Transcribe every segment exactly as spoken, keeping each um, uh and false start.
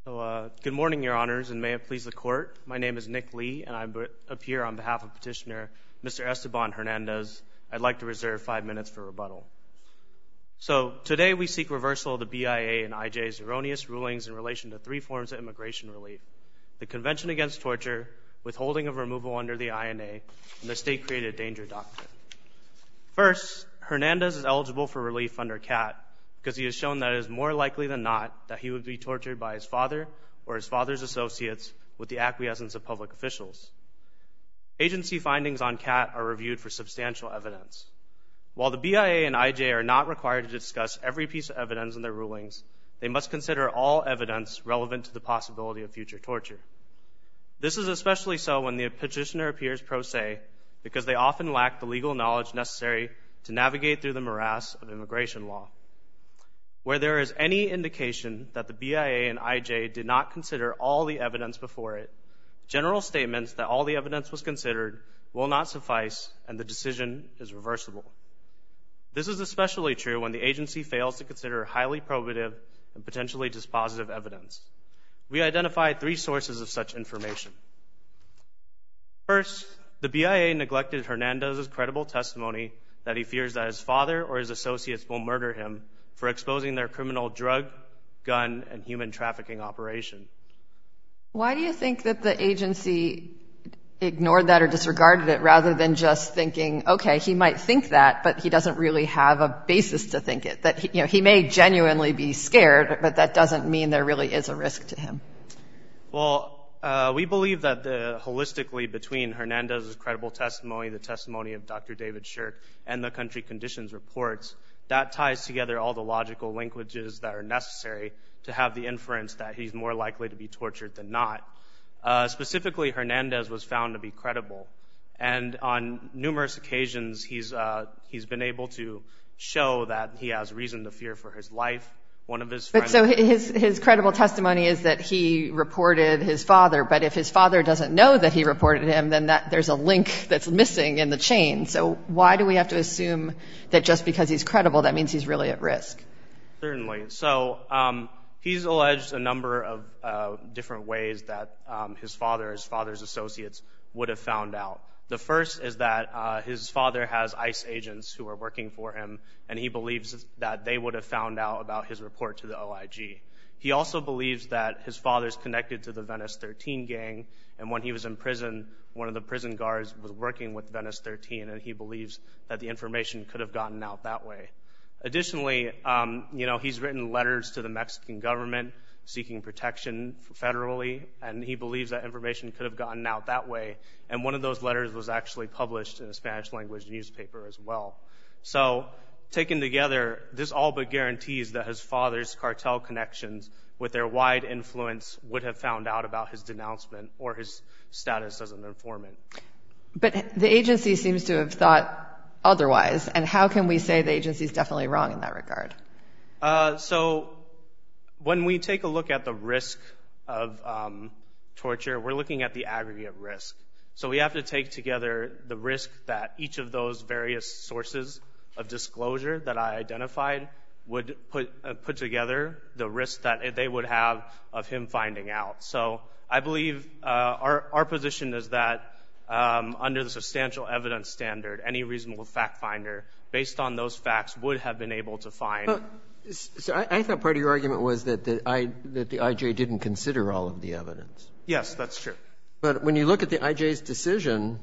So, uh, good morning, Your Honors, and may it please the Court. My name is Nick Lee, and I appear on behalf of Petitioner Mister Esteban Hernandez. I'd like to reserve five minutes for rebuttal. So, today we seek reversal of the B I A and I J's erroneous rulings in relation to three forms of immigration relief: the Convention Against Torture, withholding of removal under the I N A, and the State-Created Danger Doctrine. First, Hernandez is eligible for relief under C A T because he has shown that it is more likely than not that he would be tortured by his father or his father's associates with the acquiescence of public officials. Agency findings on C A T are reviewed for substantial evidence. While the B I A and I J are not required to discuss every piece of evidence in their rulings, they must consider all evidence relevant to the possibility of future torture. This is especially so when the petitioner appears pro se, because they often lack the legal knowledge necessary to navigate through the morass of immigration law. Where there is any indication that the B I A and I J did not consider all the evidence before it, general statements that all the evidence was considered will not suffice, and the decision is reversible. This is especially true when the agency fails to consider highly probative and potentially dispositive evidence. We identified three sources of such information. First, the B I A neglected Hernandez's credible testimony that he fears that his father or his associates will murder him for exposing their criminal drug, gun, and human trafficking operation. Why do you think that the agency ignored that or disregarded it rather than just thinking, okay, he might think that, but he doesn't really have a basis to think it? That he, you know, he may genuinely be scared, but that doesn't mean there really is a risk to him. Well, uh, we believe that the, holistically between Hernandez's credible testimony, the testimony of Doctor David Shirk, and the country conditions reports, that ties together all the logical linkages that are necessary to have the inference that he's more likely to be tortured than not. Uh, specifically, Hernandez was found to be credible, and on numerous occasions he's uh, he's been able to show that he has reason to fear for his life. One of his friends. But so his his credible testimony is that he reported his father, but if his father doesn't know that he reported him, then that there's a link that's missing in the chain. So why do we have to assume that just because he's credible, that means he's really at risk? Certainly. So um, he's alleged a number of uh, different ways that um, his father, his father's associates, would have found out. The first is that uh, his father has ICE agents who are working for him, and he believes that they would have found out about his report to the O I G. He also believes that his father's connected to the Venice thirteen gang, and when he was in prison, one of the prison guards was working with Venice thirteen, and he believes that the information could have gotten out that way. Additionally, um, you know, he's written letters to the Mexican government seeking protection federally, and he believes that information could have gotten out that way. And one of those letters was actually published in a Spanish-language newspaper as well. So, taken together, this all but guarantees that his father's cartel connections with their wide influence would have found out about his denouncement or his status as an informant. But the agency seems to have thought otherwise, and how can we say the agency is definitely wrong in that regard? Uh, so, when we take a look at the risk of um, torture, we're looking at the aggregate risk. So we have to take together the risk that each of those various sources of disclosure that I identified would put uh, put together, the risk that they would have of him finding out. So I believe uh, our, our position is that um, under the substantial evidence standard, any reasonable fact finder, based on those facts, would have been able to find. Well, so I, I thought part of your argument was that the, I, that the I J didn't consider all of the evidence. Yes, that's true. But when you look at the I J's decision,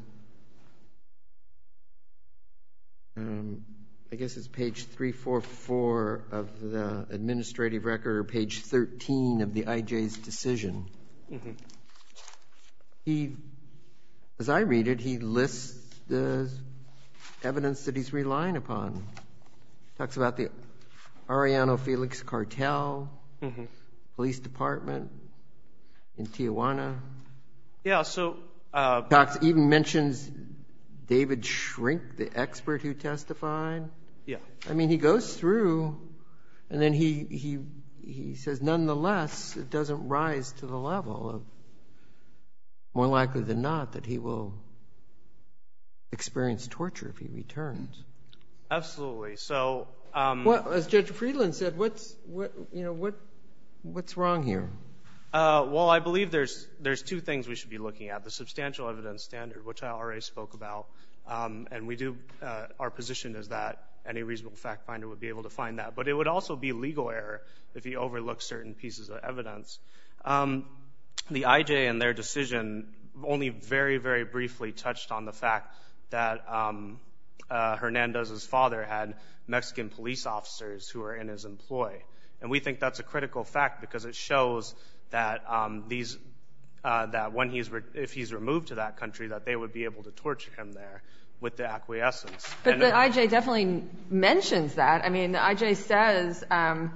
um, I guess it's page three forty-four of the administrative record, or page thirteen of the I J's decision. Mm-hmm. He, as I read it, he lists the evidence that he's relying upon. Talks about the Arellano Felix cartel, mm-hmm. police department in Tijuana. Yeah, so... Uh, Talks, even mentions David Shrink, the expert who testified. Yeah. I mean, he goes through, and then he, he, he says, nonetheless, it doesn't rise to the level of, more likely than not, that he will experience torture if he returns. Absolutely. So... Um, well, as Judge Friedland said, what's what you know what what's wrong here? Uh, well, I believe there's there's two things we should be looking at. The substantial evidence standard, which I already spoke about, um, and we do, uh, our position is that any reasonable fact finder would be able to find that. But it would also be legal error if he overlooks certain pieces of evidence. Um, the I J in their decision only very, very briefly touched on the fact that um, uh, Hernandez's father had Mexican police officers who were in his employ. And we think that's a critical fact because it shows that um, these uh, that when he's re- if he's removed to that country, that they would be able to torture him there with the acquiescence. But and the I J definitely mentions that. I mean, the I J says um,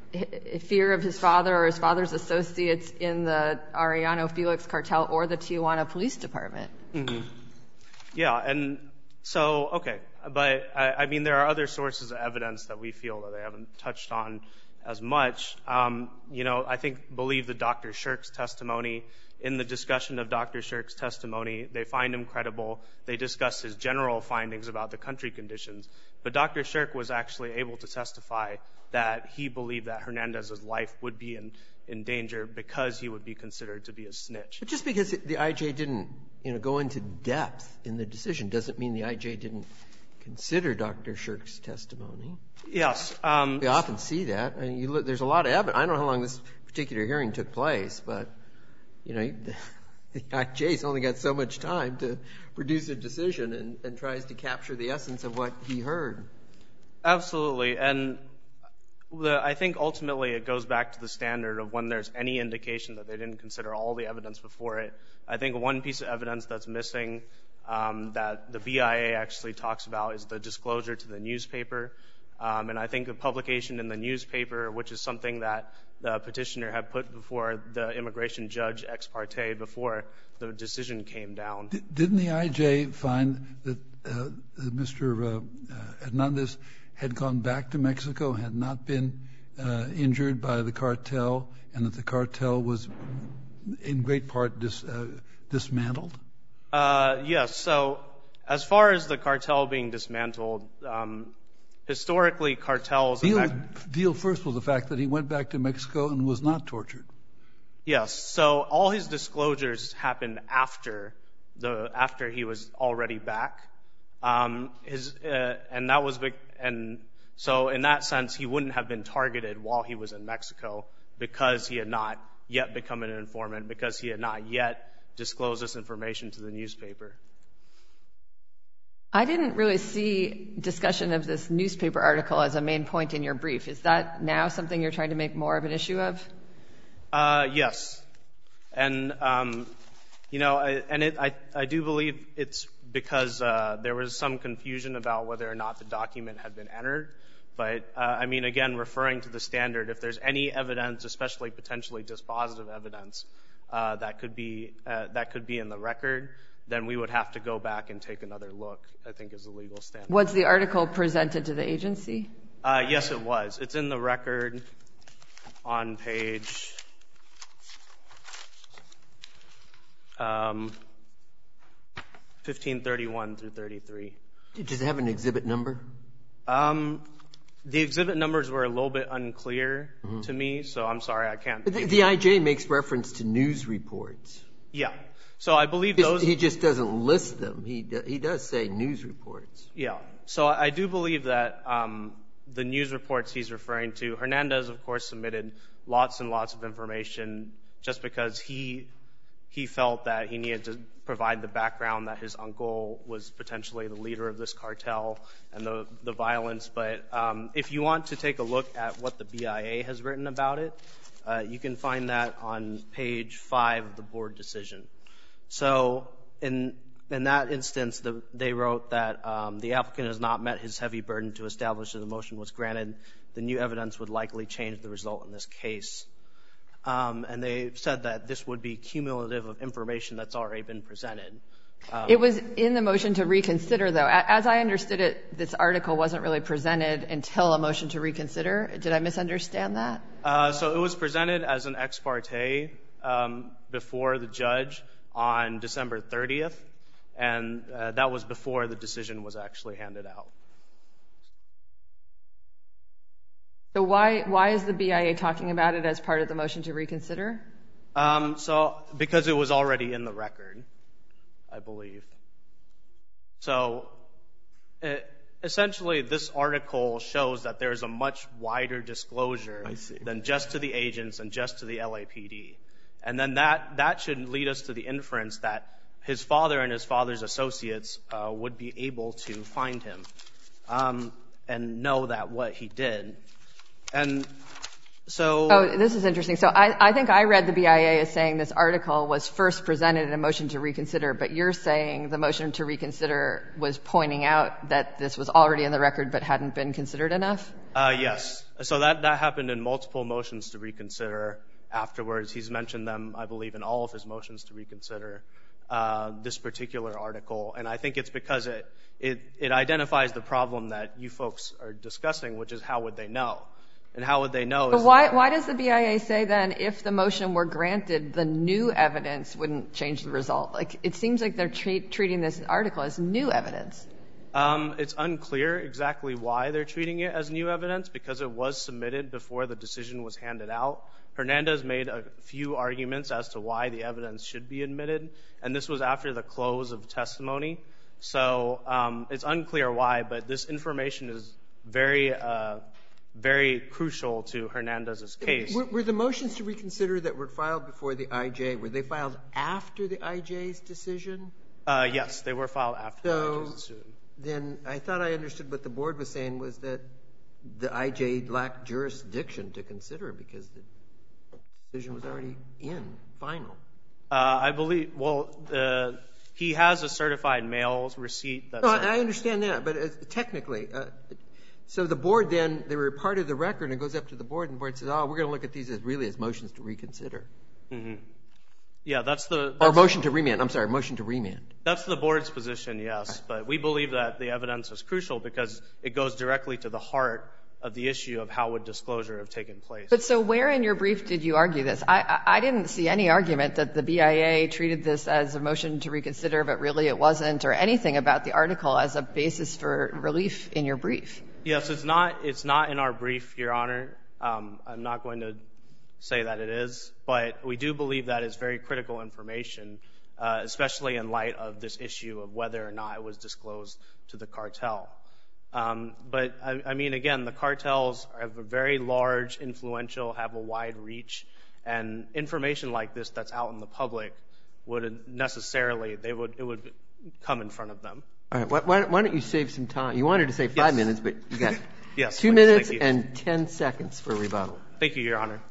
fear of his father or his father's associates in the Arellano Felix cartel or the Tijuana Police Department. Mm-hmm. Yeah, and so, okay. But, I, I mean, there are other sources of evidence that we feel that they haven't touched on as much. Um, you know, I think, believe the Doctor Shirk's testimony. In the discussion of Doctor Shirk's testimony, they find him credible. They discuss his general findings about the country conditions. But Doctor Shirk was actually able to testify that he believed that Hernandez's life would be in, in danger because he would be considered to be a snitch. But just because the I J didn't, you know, go into depth in the decision doesn't mean the I J didn't consider Doctor Shirk's testimony. Yes. Um, we often see that. I mean, you look, there's a lot of evidence. I don't know how long this particular hearing took place, but, you know, the, the I J's only got so much time to produce a decision and, and tries to capture the essence of what he heard. Absolutely. And the, I think ultimately it goes back to the standard of when there's any indication that they didn't consider all the evidence before it. I think one piece of evidence that's missing um, that the B I A actually talks about is the disclosure to the newspaper. Um, and I think the publication in the newspaper, which is something that the petitioner had put before the immigration judge ex parte before the decision came down. D- didn't the I J find that uh, Mister Uh, uh, Hernandez had gone back to Mexico, had not been uh, injured by the cartel, and that the cartel was in great part dis, uh, dismantled? Uh, yes. So as far as the cartel being dismantled, um, historically cartels... Deal, deal first with the fact that he went back to Mexico and was not tortured. Yes. So all his disclosures happened after the after he was already back. Um, his uh, and that was big, and so in that sense he wouldn't have been targeted while he was in Mexico because he had not yet become an informant, because he had not yet disclosed this information to the newspaper. I didn't really see discussion of this newspaper article as a main point in your brief. Is that now something you're trying to make more of an issue of? Uh, yes. And, um, you know, I, and it, I, I do believe it's because uh, there was some confusion about whether or not the document had been entered. But, uh, I mean, again, referring to the standard, if there's any evidence, especially potentially dispositive evidence, uh, that could be uh, that could be in the record, then we would have to go back and take another look, I think, is the legal standard. Was the article presented to the agency? Uh, yes, it was. It's in the record on page um, fifteen thirty-one through thirty-three. Does it have an exhibit number? Um, the exhibit numbers were a little bit unclear mm-hmm. to me, so I'm sorry, I can't. But the, the I J makes reference to news reports. Yeah. So I believe those... He just doesn't list them. He he does say news reports. Yeah. So I do believe that um, the news reports he's referring to, Hernandez, of course, submitted lots and lots of information just because he he felt that he needed to provide the background that his uncle was potentially the leader of this cartel and the, the violence. But um, if you want to take a look at what the B I A has written about it, uh, you can find that on page five of the board decision. So in in that instance, the, they wrote that um, the applicant has not met his heavy burden to establish that the motion was granted. The new evidence would likely change the result in this case. Um, and they said that this would be cumulative of information that's already been presented. Um, it was in the motion to reconsider, though. As I understood it, this article wasn't really presented until a motion to reconsider. Did I misunderstand that? Uh, so it was presented as an ex parte um, before the judge on December thirtieth, and uh, that was before the decision was actually handed out. So why why is the B I A talking about it as part of the motion to reconsider? Um, so, because it was already in the record, I believe. So, it, essentially, this article shows that there's a much wider disclosure than just to the agents and just to the L A P D. And then that, that should lead us to the inference that his father and his father's associates uh, would be able to find him um, and know that what he did. And so... Oh, this is interesting. So I, I think I read the B I A as saying this article was first presented in a motion to reconsider, but you're saying the motion to reconsider was pointing out that this was already in the record but hadn't been considered enough? Uh, yes. So that, that happened in multiple motions to reconsider afterwards. He's mentioned them, I believe, in all of his motions to reconsider uh, this particular article. And I think it's because it, it, it identifies the problem that you folks are discussing, which is how would they know? And how would they know? But why, why does the B I A say then if the motion were granted, the new evidence wouldn't change the result? Like, it seems like they're treat, treating this article as new evidence. Um, it's unclear exactly why they're treating it as new evidence because it was submitted before the decision was handed out. Hernandez made a few arguments as to why the evidence should be admitted, and this was after the close of testimony. So um, it's unclear why, but this information is very, uh, very crucial to Hernandez's case. Were, were the motions to reconsider that were filed before the I J, were they filed after the I J's decision? Uh, yes, they were filed after so the I J's decision. Then I thought I understood what the board was saying was that the I J lacked jurisdiction to consider because the decision was already in, final. Uh, I believe, well, uh, he has a certified mail receipt. That's no, I understand that, but uh, technically, uh, so the board then, they were part of the record and it goes up to the board and the board says, oh, we're going to look at these as really as motions to reconsider. Mm-hmm. Yeah, that's the... That's or motion to remand, I'm sorry, motion to remand. That's the board's position, yes, right. But we believe that the evidence is crucial because it goes directly to the heart of the issue of how would disclosure have taken place. But so where in your brief did you argue this? I, I, I didn't see any argument that the B I A treated this as a motion to reconsider, but really it wasn't, or anything about the article as a basis for relief in your brief. Yes, it's not, it's not in our brief, Your Honor. Um, I'm not going to say that it is, but we do believe that is very critical information, uh, especially in light of this issue of whether or not it was disclosed to the cartel. Um, but, I, I mean, again, the cartels are very large, influential, have a wide reach, and information like this that's out in the public would necessarily, they would, it would come in front of them. All right, why, why don't you save some time? You wanted to say five yes. minutes, but you got yes, two please, minutes and ten seconds for rebuttal. Thank you, Your Honor.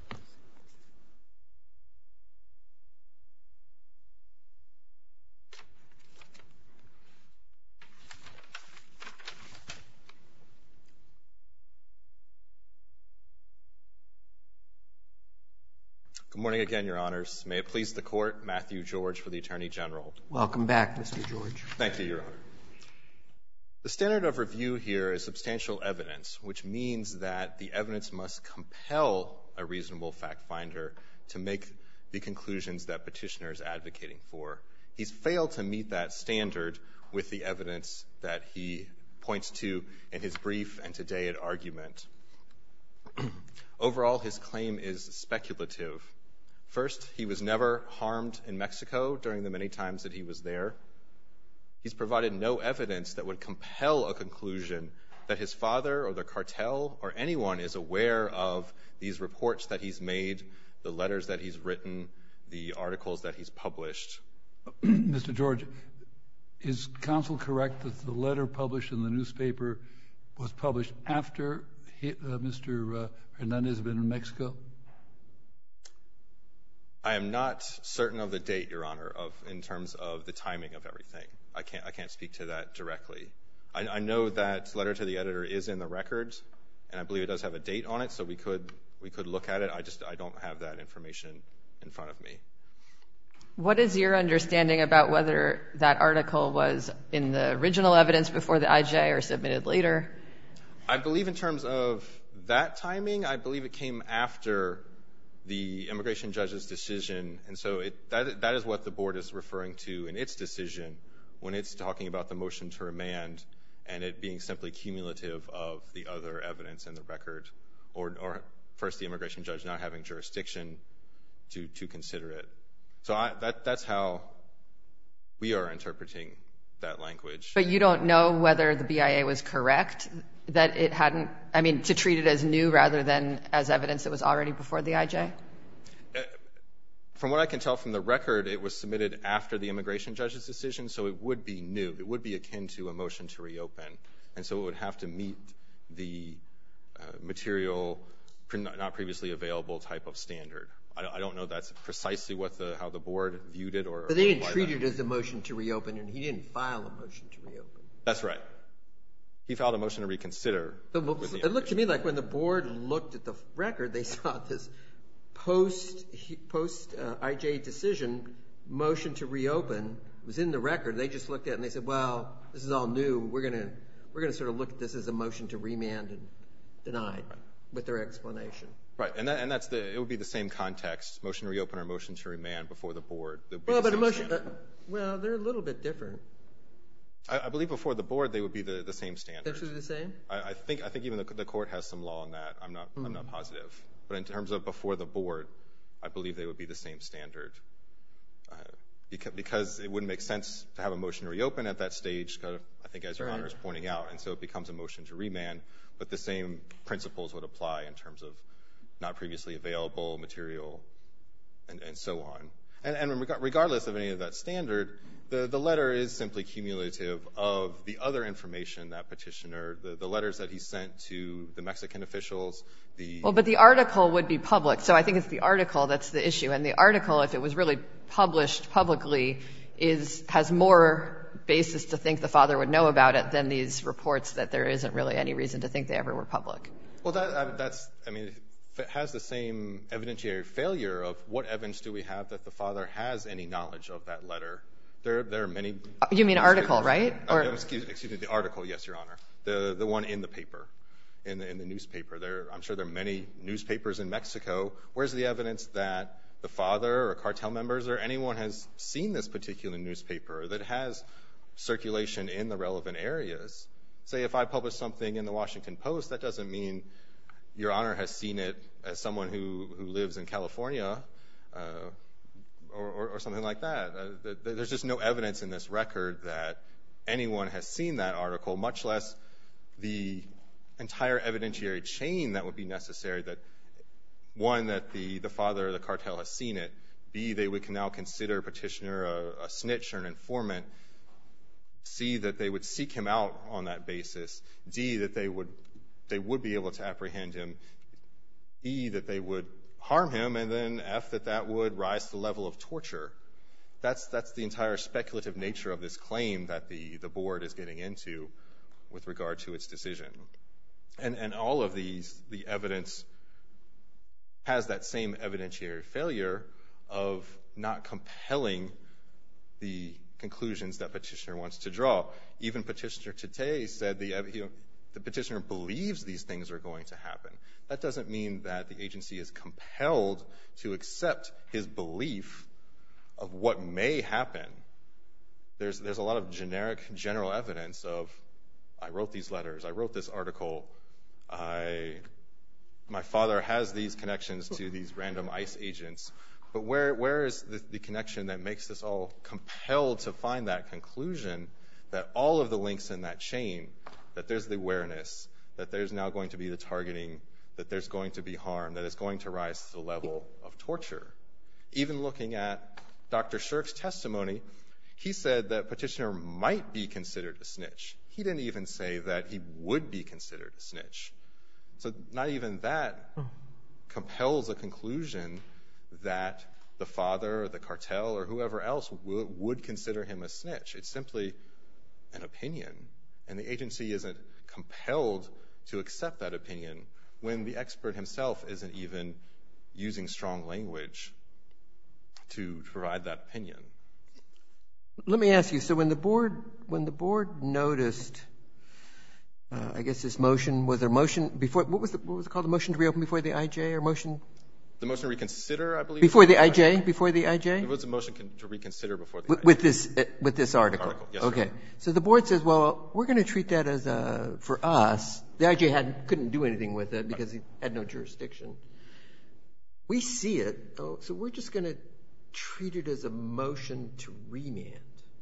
Good morning again, Your Honors. May it please the Court, Matthew George for the Attorney General. Welcome back, Mister George. Thank you, Your Honor. The standard of review here is substantial evidence, which means that the evidence must compel a reasonable fact finder to make the conclusions that petitioner is advocating for. He's failed to meet that standard with the evidence that he points to in his brief and today at argument. Overall, his claim is speculative. First, he was never harmed in Mexico during the many times that he was there. He's provided no evidence that would compel a conclusion that his father or the cartel or anyone is aware of these reports that he's made, the letters that he's written, the articles that he's published. Mister George, is counsel correct that the letter published in the newspaper was published after he, uh, Mister Uh, Hernandez had been in Mexico? I am not certain of the date, Your Honor, of in terms of the timing of everything. I can't I can't speak to that directly. I, I know that letter to the editor is in the records, and I believe it does have a date on it, so we could we could look at it. I just I don't have that information in front of me. What is your understanding about whether that article was in the original evidence before the I J or submitted later? I believe in terms of that timing, I believe it came after the immigration judge's decision, and so it, that, that is what the board is referring to in its decision when it's talking about the motion to remand and it being simply cumulative of the other evidence in the record, or, or first the immigration judge not having jurisdiction to, to consider it. So I, that, that's how we are interpreting that language. But you don't know whether the B I A was correct, that it hadn't, I mean, to treat it as new rather than as evidence that was already before the I J? From what I can tell from the record, it was submitted after the immigration judge's decision, so it would be new. It would be akin to a motion to reopen. And so it would have to meet the uh, material not previously available type of standard. I, I don't know that's precisely what the, how the board viewed it or. But they didn't treat it as a motion to reopen, and he didn't file a motion to reopen. That's right. He filed a motion to reconsider. So, it looked to me like when the board looked at the record, they saw this post post uh, I J decision motion to reopen was in the record. They just looked at it and they said, "Well, this is all new. We're gonna we're gonna sort of look at this as a motion to remand and denied," right, with their explanation. Right, and that, and that's the it would be the same context: motion to reopen or motion to remand before the board. Well, but a motion. Uh, well, they're a little bit different. I, I believe before the board they would be the, the same standard. Essentially the same. I, I think I think even the, the court has some law on that. I'm not mm. I'm not positive. But in terms of before the board, I believe they would be the same standard. Uh, because, because it wouldn't make sense to have a motion to reopen at that stage, kind of, I think as Your right. Honor is pointing out, and so it becomes a motion to remand, but the same principles would apply in terms of not previously available material and, and so on. And, and regardless of any of that standard, the, the letter is simply cumulative of the other information that petitioner, the, the letters that he sent to the Mexican officials, the... Well, but the article would be public, so I think it's the article that's the issue. And the article, if it was really published publicly, is has more basis to think the father would know about it than these reports that there isn't really any reason to think they ever were public. Well, that, that's, I mean... it has the same evidentiary failure of what evidence do we have that the father has any knowledge of that letter. There, there are many... You mean article, right? Or... Uh, excuse, excuse me, the article, yes, Your Honor. The the one in the paper, in the, in the newspaper. There, I'm sure there are many newspapers in Mexico. Where's the evidence that the father or cartel members or anyone has seen this particular newspaper that has circulation in the relevant areas? Say if I publish something in the Washington Post, that doesn't mean Your Honor has seen it as someone who, who lives in California uh, or, or, or something like that. Uh, there's just no evidence in this record that anyone has seen that article, much less the entire evidentiary chain that would be necessary that, one, that the, the father or the cartel has seen it, B, they would now consider petitioner a, a snitch or an informant, C, that they would seek him out on that basis, D, that they would they would be able to apprehend him, E, that they would harm him, and then F, that that would rise to the level of torture. That's that's the entire speculative nature of this claim that the, the board is getting into with regard to its decision. And, and all of these, the evidence has that same evidentiary failure of not compelling the conclusions that petitioner wants to draw. Even petitioner today said the, you know, the petitioner believes these things are going to happen. That doesn't mean that the agency is compelled to accept his belief of what may happen. There's, there's a lot of generic, general evidence of, I wrote these letters, I wrote this article, I, my father has these connections to these random ICE agents. But where, where is the, the connection that makes us all compelled to find that conclusion that all of the links in that chain, that there's the awareness, that there's now going to be the targeting, that there's going to be harm, that it's going to rise to the level of torture? Even looking at Doctor Shirk's testimony, he said that petitioner might be considered a snitch. He didn't even say that he would be considered a snitch. So not even that compels a conclusion that the father or the cartel or whoever else w- would consider him a snitch. It's simply an opinion, and the agency isn't compelled to accept that opinion when the expert himself isn't even using strong language to provide that opinion. Let me ask you, so when the board when the board noticed, uh, I guess this motion, was there a motion before, what was, the, what was it called, the motion to reopen before the I J or motion? The motion to reconsider, I believe. Before the I J? Before the I J? It was a motion con- to reconsider before the with, I J. With this, uh, with this article? article yes, okay. Sir. So the board says, well, we're going to treat that as a, for us, the I J had, couldn't do anything with it because he had no jurisdiction. we see it, oh, so we're just going to treat it as a motion to remand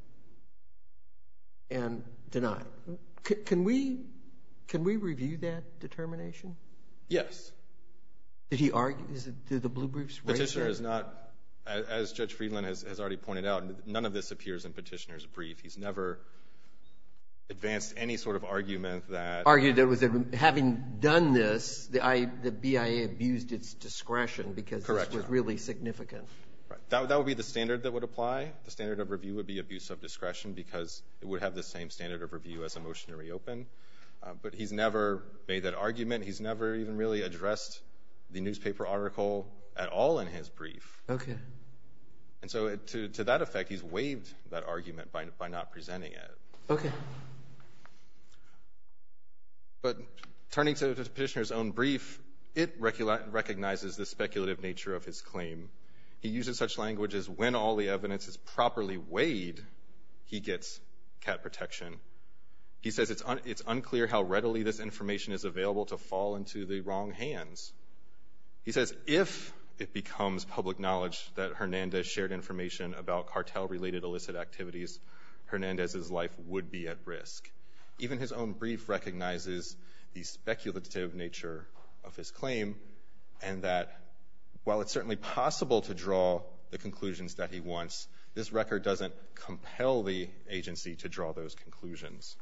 and deny it. C- can we can we review that determination? Yes. Did he argue? Is it, did the blue briefs raise Petitioner that? is not, as Judge Friedland has, has already pointed out, none of this appears in Petitioner's brief. He's never advanced any sort of argument that... Argued that it was, having done this, the, I, the B I A abused its discretion because Correct, this was really significant. Right. That, that would be the standard that would apply. The standard of review would be abuse of discretion because it would have the same standard of review as a motion to reopen. Uh, but he's never made that argument. He's never even really addressed the newspaper article at all in his brief. Okay. And so it, to, to that effect, he's waived that argument by, by not presenting it. Okay. But turning to the Petitioner's own brief, it recognizes the speculative nature of his claim. He uses such language as, when all the evidence is properly weighed, he gets cat protection. He says it's, un it's unclear how readily this information is available to fall into the wrong hands. He says if it becomes public knowledge that Hernandez shared information about cartel-related illicit activities, Hernandez's life would be at risk. Even his own brief recognizes the speculative nature of his claim, and that while it's certainly possible to draw the conclusions that he wants, this record doesn't compel the agency to draw those conclusions.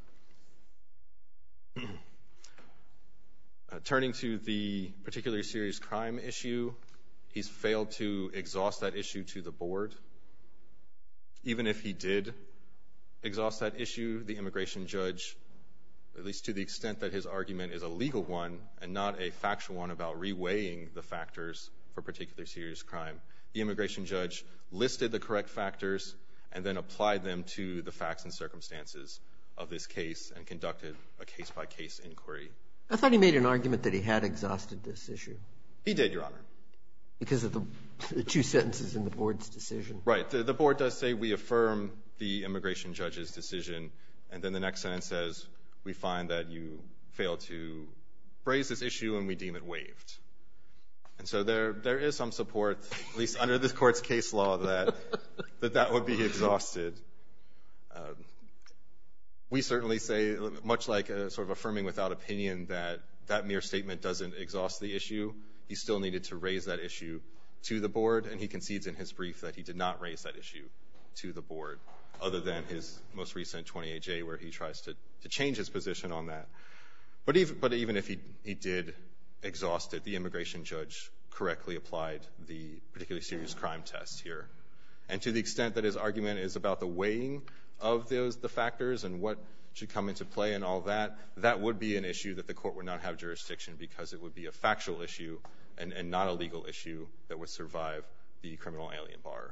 Uh, turning to the particularly serious crime issue, he's failed to exhaust that issue to the board. Even if he did exhaust that issue, the immigration judge, at least to the extent that his argument is a legal one and not a factual one about reweighing the factors for particular serious crime, the immigration judge listed the correct factors and then applied them to the facts and circumstances of this case and conducted a case-by-case inquiry. I thought he made an argument that he had exhausted this issue. He did, Your Honor. Because of the, the two sentences in the board's decision. Right. The, the board does say we affirm the immigration judge's decision, and then the next sentence says we find that you failed to raise this issue and we deem it waived. And so there, there is some support, at least under this court's case law, that that, that would be exhausted. Uh, we certainly say, much like a sort of affirming without opinion, that that mere statement doesn't exhaust the issue. He still needed to raise that issue to the board, and he concedes in his brief that he did not raise that issue to the board, other than his most recent twenty-eight J where he tries to, to change his position on that. But even, but even if he, he did exhaust it, the immigration judge correctly applied the particularly serious crime test here. And to the extent that his argument is about the weighing of those, the factors and what should come into play and all that, that would be an issue that the court would not have jurisdiction because it would be a factual issue and, and not a legal issue that would survive the criminal alien bar.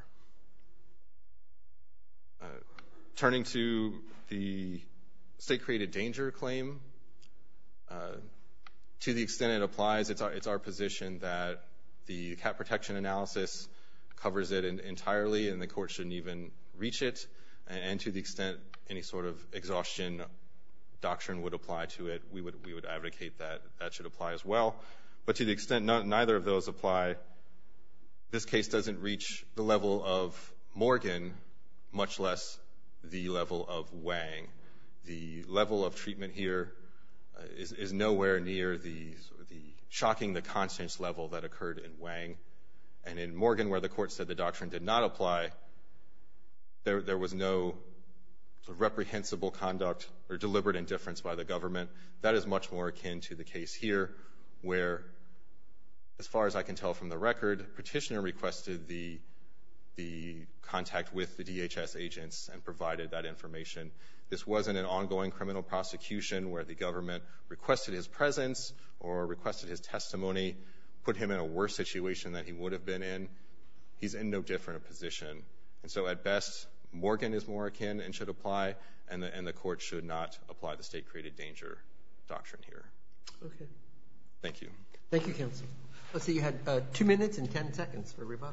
Uh, turning to the state-created danger claim, uh, to the extent it applies, it's our, it's our position that the cat protection analysis covers it in, entirely and the court shouldn't even reach it. And, and to the extent any sort of exhaustion doctrine would apply to it, we would, we would advocate that that should apply as well. But to the extent not, neither of those apply, this case doesn't reach the level of Morgan, much less the level of Wang. The level of treatment here uh, is, is nowhere near the, the shocking the conscience level that occurred in Wang. And in Morgan, where the court said the doctrine did not apply, there, there was no reprehensible conduct or deliberate indifference by the government. That is much more akin to the case here, where, as far as I can tell from the record, petitioner requested the, the contact with the D H S agents and provided that information. This wasn't an ongoing criminal prosecution where the government requested his presence or requested his testimony, put him in a worse situation than he would have been in. He's in no different a position. And so at best, Morgan is more akin and should apply, and the, and the court should not apply the state-created danger doctrine here. Okay. Thank you. Thank you, counsel. Let's see, you had uh, two minutes and ten seconds for rebuttal.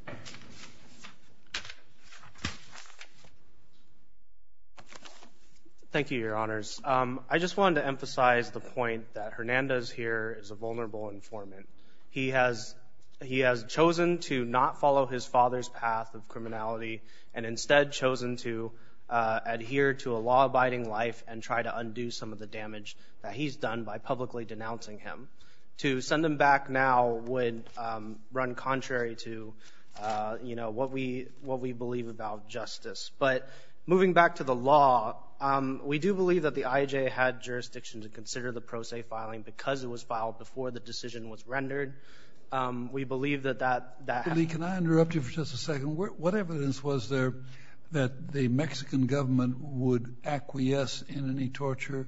Thank you, Your Honors. Um, I just wanted to emphasize the point that Hernandez here is a vulnerable informant. He has he has chosen to not follow his father's path of criminality and instead chosen to uh, adhere to a law-abiding life and try to undo some of the damage that he's done by publicly denouncing him. To send him back now would um, run contrary to, uh, you know, what we what we believe about justice. But moving back to the law, um, we do believe that the I J had jurisdiction to consider the pro se filing because it was filed before the decision was rendered. Um, we believe that that... that Lee, can I interrupt you for just a second? What evidence was there that the Mexican government would acquiesce in any torture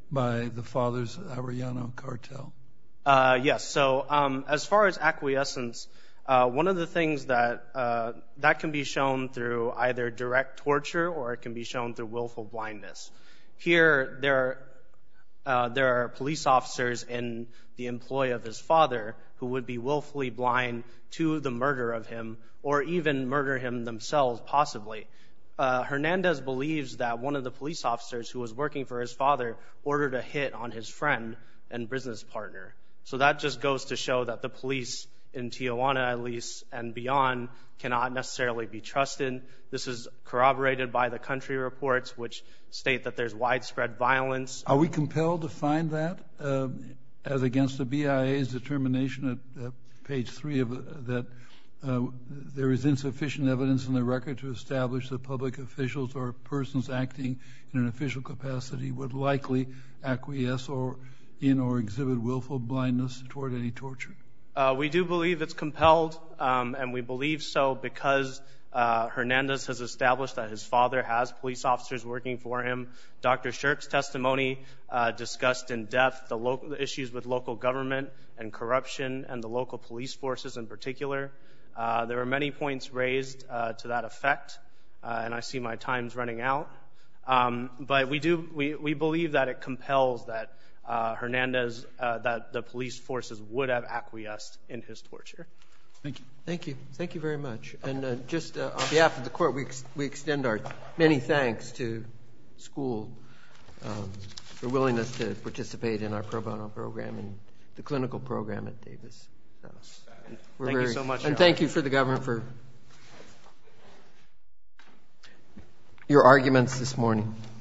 by the father's Arellano cartel? Uh, yes. So um, as far as acquiescence, uh, one of the things that uh, that can be shown through either direct torture or it can be shown through willful blindness. Here, there, uh, there are police officers in the employ of his father who would be willfully blind to the murder of him or even murder him themselves, possibly. Uh, Hernandez believes that one of the police officers who was working for his father ordered a hit on his friend and business partner. So that just goes to show that the police in Tijuana, at least, and beyond, cannot necessarily be trusted. This is corroborated by the country reports, which state that there's widespread violence. Are we compelled to find that uh, as against the B I A's determination at uh, page three of uh, that uh, there is insufficient evidence in the record to establish that public officials or persons acting in an official capacity would likely acquiesce or in or exhibit willful blindness toward any torture? Uh, we do believe it's compelled, um, and we believe so because uh, Hernandez has established that his father has police officers working for him. Doctor Shirk's testimony uh, discussed in depth the, local, the issues with local government and corruption and the local police forces in particular. Uh, there were many points raised uh, to that effect, uh, and I see my time's running out. Um, but we do we, we believe that it compels that Uh, Hernandez, uh, that the police forces would have acquiesced in his torture. Thank you. Thank you. Thank you very much. And uh, just uh, on behalf of the court, we, ex we extend our many thanks to school um, for willingness to participate in our pro bono program and the clinical program at Davis. So we're thank very, you so much. And thank you for the government for your arguments this morning.